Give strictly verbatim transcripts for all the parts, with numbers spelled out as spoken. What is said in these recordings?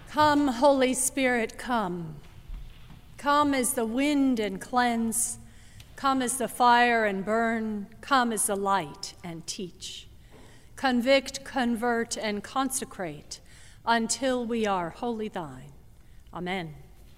Come, Holy Spirit, come. Come as the wind and cleanse. Come as the fire and burn. Come as the light and teach. Convict, convert, and consecrate until we are wholly thine. Amen.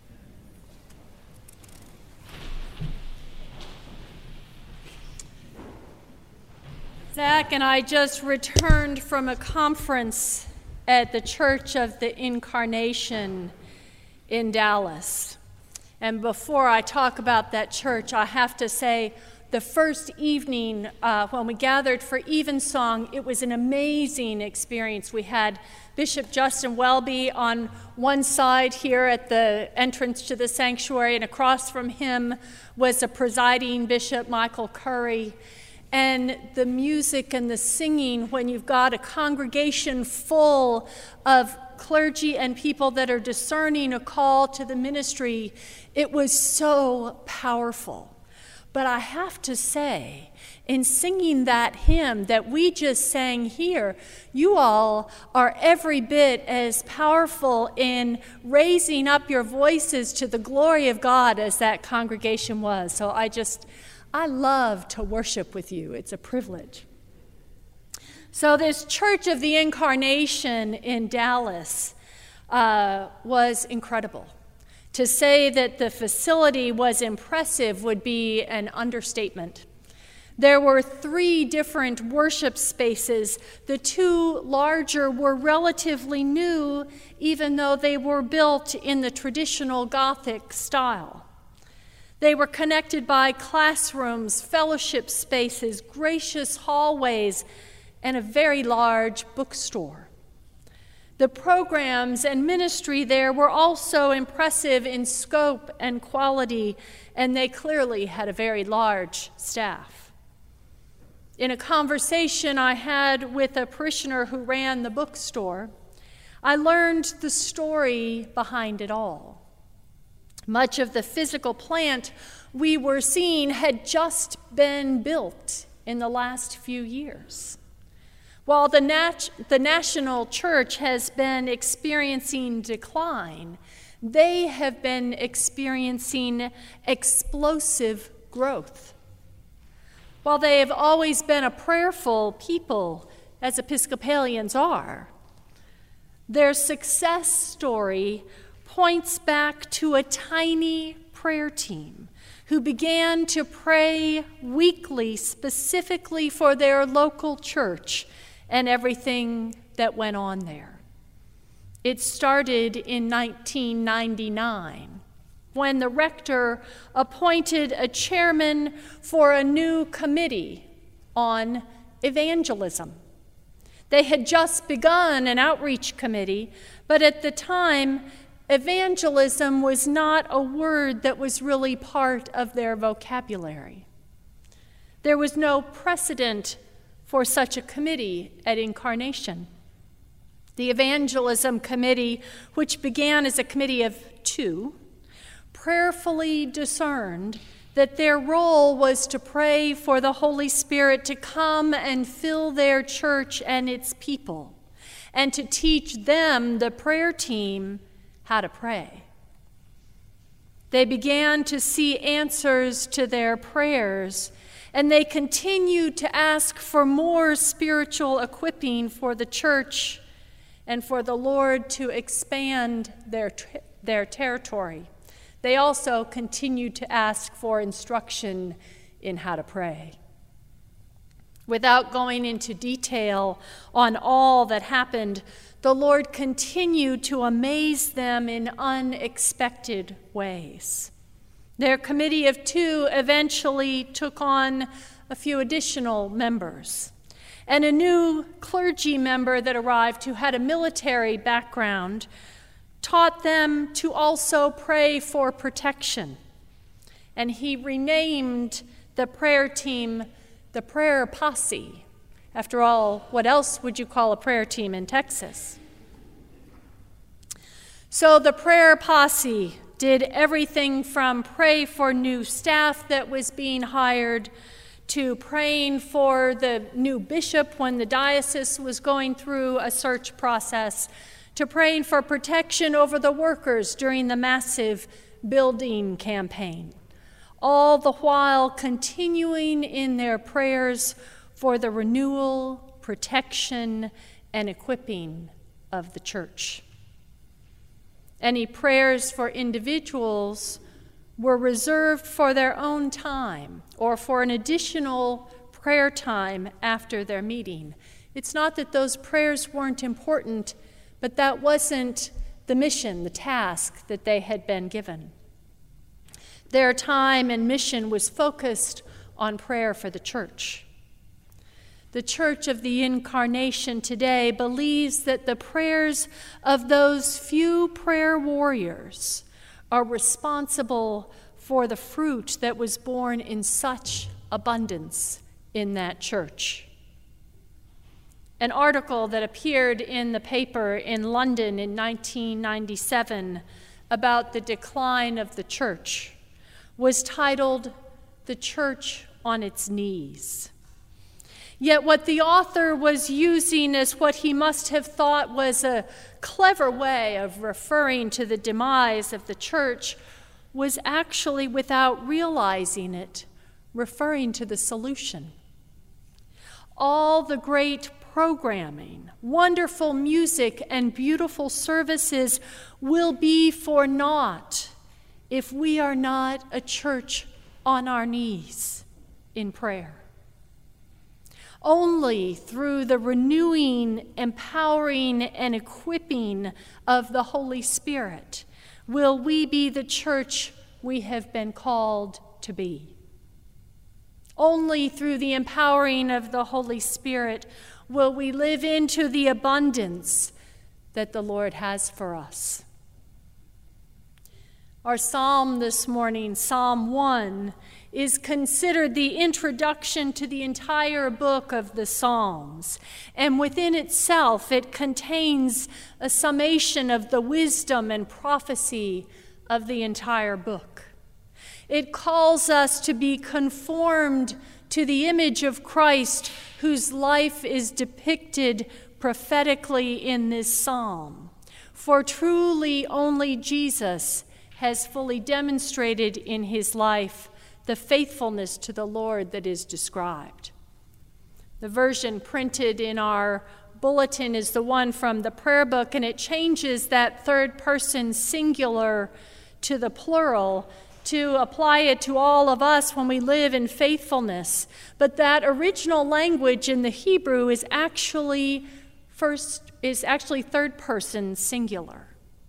Zach and I just returned from a conference at the Church of the Incarnation in Dallas. And before I talk about that church, I have to say the first evening uh, when we gathered for Evensong, it was an amazing experience. We had Bishop Justin Welby on one side here at the entrance to the sanctuary, and across from him was the presiding Bishop, Michael Curry. And the music and the singing, when you've got a congregation full of clergy and people that are discerning a call to the ministry, it was so powerful. But I have to say, in singing that hymn that we just sang here, you all are every bit as powerful in raising up your voices to the glory of God as that congregation was. So I just... I love to worship with you. It's a privilege. So this Church of the Incarnation in Dallas uh, was incredible. To say that the facility was impressive would be an understatement. There were three different worship spaces. The two larger were relatively new, even though they were built in the traditional Gothic style. They were connected by classrooms, fellowship spaces, gracious hallways, and a very large bookstore. The programs and ministry there were also impressive in scope and quality, and they clearly had a very large staff. In a conversation I had with a parishioner who ran the bookstore, I learned the story behind it all. Much of the physical plant we were seeing had just been built in the last few years. While the, nat- the national church has been experiencing decline, they have been experiencing explosive growth. While they have always been a prayerful people, as Episcopalians are, their success story points back to a tiny prayer team who began to pray weekly specifically for their local church and everything that went on there. It started in nineteen ninety-nine when the rector appointed a chairman for a new committee on evangelism. They had just begun an outreach committee, but at the time, evangelism was not a word that was really part of their vocabulary. There was no precedent for such a committee at Incarnation. The Evangelism Committee, which began as a committee of two, prayerfully discerned that their role was to pray for the Holy Spirit to come and fill their church and its people, and to teach them, the prayer team, how to pray. They began to see answers to their prayers, and they continued to ask for more spiritual equipping for the church and for the Lord to expand their, their territory. They also continued to ask for instruction in how to pray. Without going into detail on all that happened, the Lord continued to amaze them in unexpected ways. Their committee of two eventually took on a few additional members, and a new clergy member that arrived who had a military background taught them to also pray for protection. And he renamed the prayer team the Prayer Posse. After all, what else would you call a prayer team in Texas? So the Prayer Posse did everything from pray for new staff that was being hired to praying for the new bishop when the diocese was going through a search process, to praying for protection over the workers during the massive building campaign, all the while continuing in their prayers for the renewal, protection, and equipping of the church. Any prayers for individuals were reserved for their own time or for an additional prayer time after their meeting. It's not that those prayers weren't important, but that wasn't the mission, the task that they had been given. Their time and mission was focused on prayer for the church. The Church of the Incarnation today believes that the prayers of those few prayer warriors are responsible for the fruit that was born in such abundance in that church. An article that appeared in the paper in London in nineteen ninety-seven about the decline of the church was titled, "The Church on Its Knees." Yet what the author was using as what he must have thought was a clever way of referring to the demise of the church was actually, without realizing it, referring to the solution. All the great programming, wonderful music, and beautiful services will be for naught if we are not a church on our knees in prayer. Only through the renewing, empowering, and equipping of the Holy Spirit will we be the church we have been called to be. Only through the empowering of the Holy Spirit will we live into the abundance that the Lord has for us. Our psalm this morning, Psalm one, is considered the introduction to the entire book of the Psalms. And within itself, it contains a summation of the wisdom and prophecy of the entire book. It calls us to be conformed to the image of Christ, whose life is depicted prophetically in this psalm. For truly only Jesus has fully demonstrated in his life the faithfulness to the Lord that is described. The version printed in our bulletin is the one from the prayer book, and it changes that third person singular to the plural to apply it to all of us when we live in faithfulness. But that original language in the Hebrew is actually first is actually third person singular.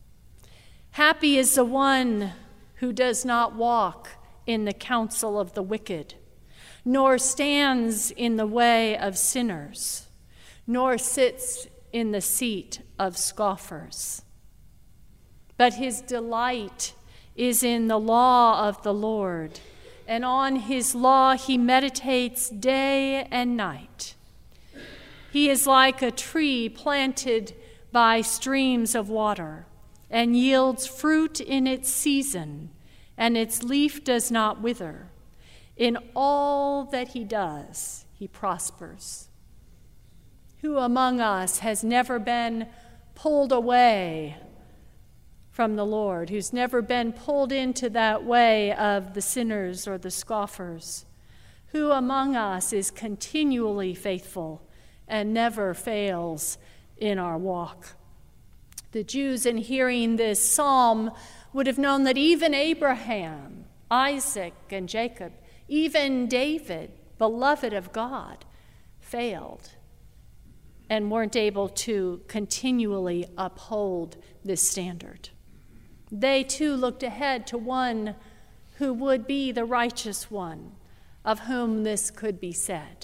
Happy is the one who does not walk in the counsel of the wicked, nor stands in the way of sinners, nor sits in the seat of scoffers. But his delight is in the law of the Lord, and on his law he meditates day and night. He is like a tree planted by streams of water, and yields fruit in its season, and its leaf does not wither. In all that he does, he prospers. Who among us has never been pulled away from the Lord, who's never been pulled into that way of the sinners or the scoffers? Who among us is continually faithful and never fails in our walk? The Jews, in hearing this psalm, would have known that even Abraham, Isaac, and Jacob, even David, beloved of God, failed and weren't able to continually uphold this standard. They too looked ahead to one who would be the righteous one, of whom this could be said.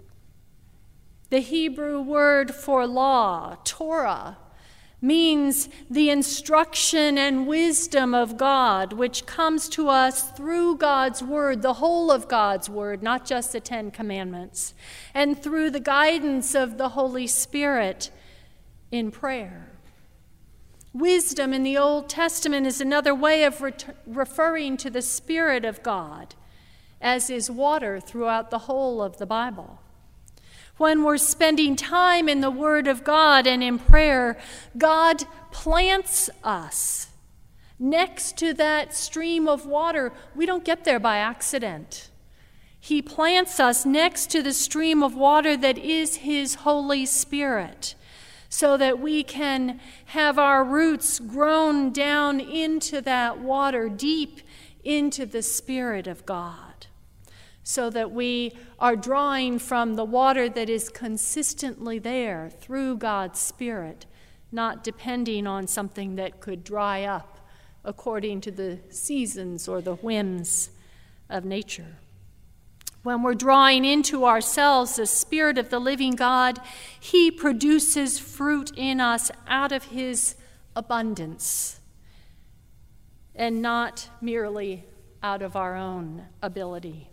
The Hebrew word for law, Torah, means the instruction and wisdom of God, which comes to us through God's word, the whole of God's word, not just the Ten Commandments, and through the guidance of the Holy Spirit in prayer. Wisdom in the Old Testament is another way of re- referring to the Spirit of God, as is water throughout the whole of the Bible. when we're spending time in the Word of God and in prayer, God plants us next to that stream of water. We don't get there by accident. He plants us next to the stream of water that is His Holy Spirit, so that we can have our roots grown down into that water, deep into the Spirit of God, so that we are drawing from the water that is consistently there through God's Spirit, not depending on something that could dry up according to the seasons or the whims of nature. When we're drawing into ourselves the Spirit of the living God, He produces fruit in us out of His abundance, and not merely out of our own ability.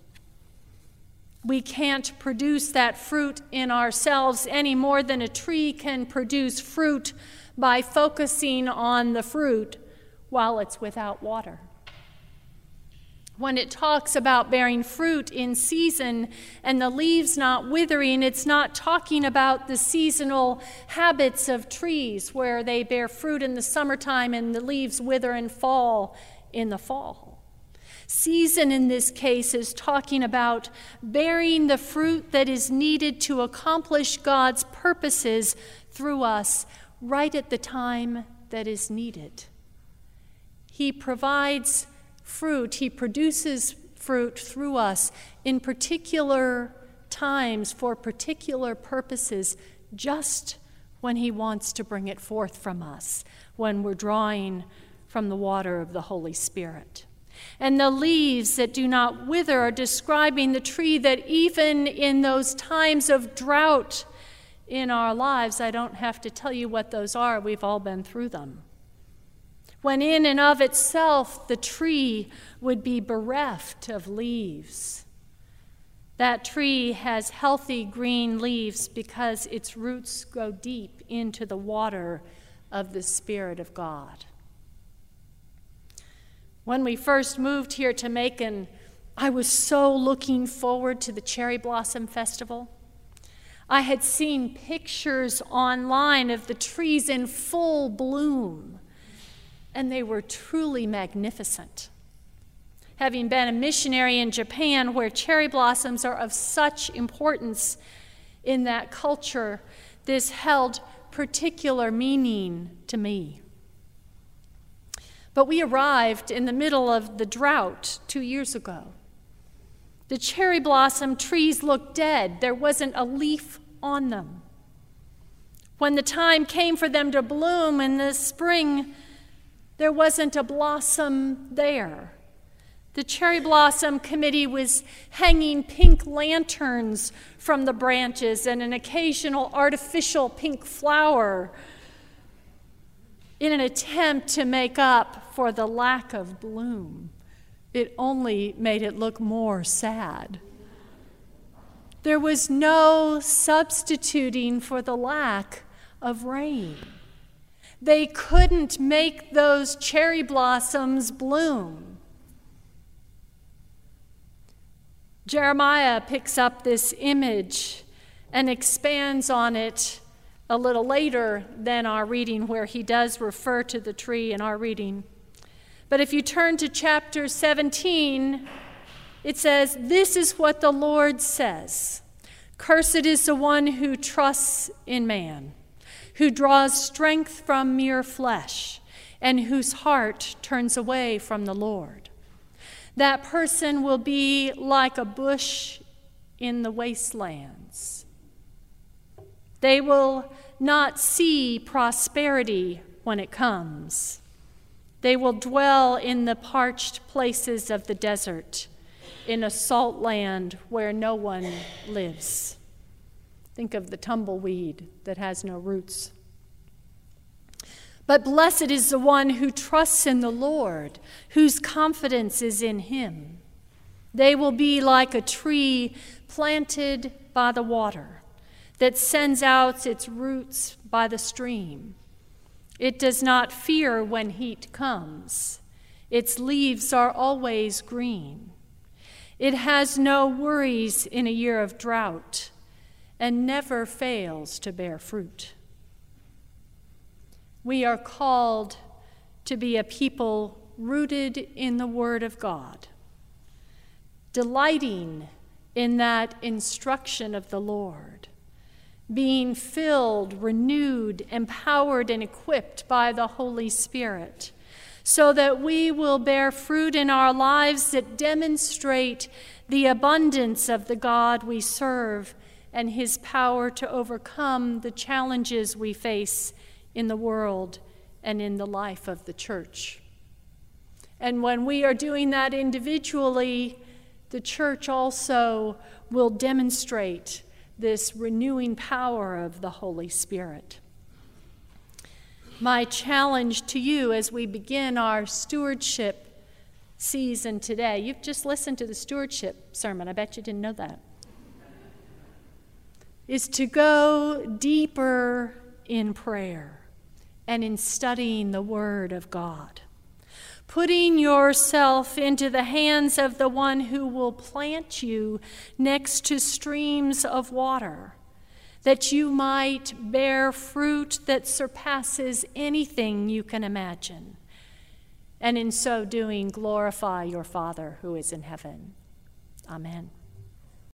We can't produce that fruit in ourselves any more than a tree can produce fruit by focusing on the fruit while it's without water. When it talks about bearing fruit in season and the leaves not withering, it's not talking about the seasonal habits of trees where they bear fruit in the summertime and the leaves wither and fall in the fall. Season in this case is talking about bearing the fruit that is needed to accomplish God's purposes through us right at the time that is needed. He provides fruit, He produces fruit through us in particular times for particular purposes, just when He wants to bring it forth from us, when we're drawing from the water of the Holy Spirit. And the leaves that do not wither are describing the tree that even in those times of drought in our lives, I don't have to tell you what those are, we've all been through them. When in and of itself the tree would be bereft of leaves. That tree has healthy green leaves because its roots go deep into the water of the Spirit of God. When we first moved here to Macon, I was so looking forward to the Cherry Blossom Festival. I had seen pictures online of the trees in full bloom, and they were truly magnificent. Having been a missionary in Japan, where cherry blossoms are of such importance in that culture, this held particular meaning to me. But we arrived in the middle of the drought two years ago. The cherry blossom trees looked dead. There wasn't a leaf on them. When the time came for them to bloom in the spring, there wasn't a blossom there. The Cherry Blossom Committee was hanging pink lanterns from the branches and an occasional artificial pink flower in an attempt to make up for the lack of bloom. It only made it look more sad. There was no substituting for the lack of rain. They couldn't make those cherry blossoms bloom. Jeremiah picks up this image and expands on it a little later than our reading, where he does refer to the tree in our reading. But if you turn to chapter seventeen, it says, "This is what the Lord says. Cursed is the one who trusts in man, who draws strength from mere flesh, and whose heart turns away from the Lord. That person will be like a bush in the wastelands. They will not see prosperity when it comes. They will dwell in the parched places of the desert, in a salt land where no one lives." Think of the tumbleweed that has no roots. "But blessed is the one who trusts in the Lord, whose confidence is in him. They will be like a tree planted by the water, that sends out its roots by the stream. It does not fear when heat comes. Its leaves are always green. It has no worries in a year of drought, and never fails to bear fruit. We are called to be a people rooted in the Word of God, delighting in that instruction of the Lord, being filled, renewed, empowered, and equipped by the Holy Spirit, so that we will bear fruit in our lives that demonstrate the abundance of the God we serve and his power to overcome the challenges we face in the world and in the life of the church. And when we are doing that individually, the church also will demonstrate this renewing power of the Holy Spirit. My challenge to you as we begin our stewardship season today, you've just listened to the stewardship sermon, I bet you didn't know that, is to go deeper in prayer and in studying the Word of God, putting yourself into the hands of the one who will plant you next to streams of water, that you might bear fruit that surpasses anything you can imagine, and in so doing glorify your Father who is in heaven. Amen.